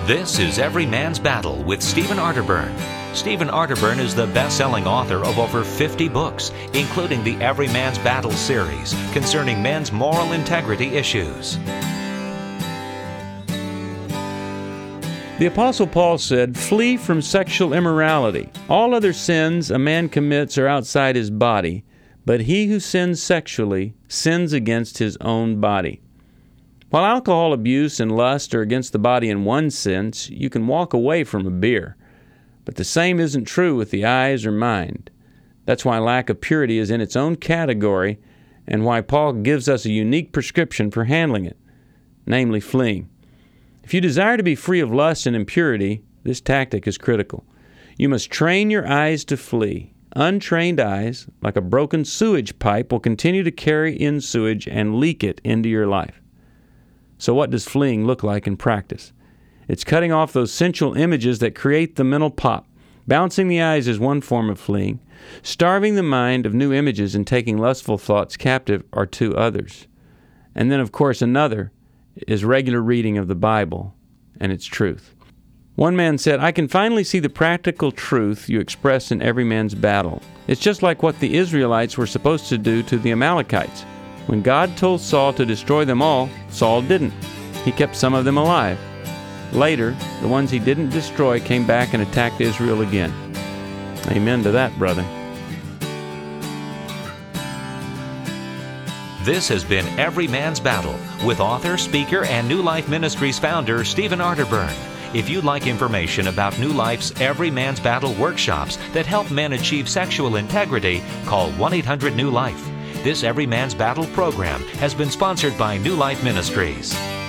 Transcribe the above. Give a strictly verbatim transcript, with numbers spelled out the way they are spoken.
This is Every Man's Battle with Stephen Arterburn. Stephen Arterburn is the best-selling author of over fifty books, including the Every Man's Battle series concerning men's moral integrity issues. The Apostle Paul said, "Flee from sexual immorality. All other sins a man commits are outside his body, but he who sins sexually sins against his own body." While alcohol abuse and lust are against the body in one sense, you can walk away from a beer. But the same isn't true with the eyes or mind. That's why lack of purity is in its own category and why Paul gives us a unique prescription for handling it, namely fleeing. If you desire to be free of lust and impurity, this tactic is critical. You must train your eyes to flee. Untrained eyes, like a broken sewage pipe, will continue to carry in sewage and leak it into your life. So what does fleeing look like in practice? It's cutting off those sensual images that create the mental pop. Bouncing the eyes is one form of fleeing. Starving the mind of new images and taking lustful thoughts captive are two others. And then, of course, another is regular reading of the Bible and its truth. One man said, "I can finally see the practical truth you express in Every Man's Battle. It's just like what the Israelites were supposed to do to the Amalekites. When God told Saul to destroy them all, Saul didn't. He kept some of them alive. Later, the ones he didn't destroy came back and attacked Israel again." Amen to that, brother. This has been Every Man's Battle with author, speaker, and New Life Ministries founder Stephen Arterburn. If you'd like information about New Life's Every Man's Battle workshops that help men achieve sexual integrity, call one eight hundred new life. This Every Man's Battle program has been sponsored by New Life Ministries.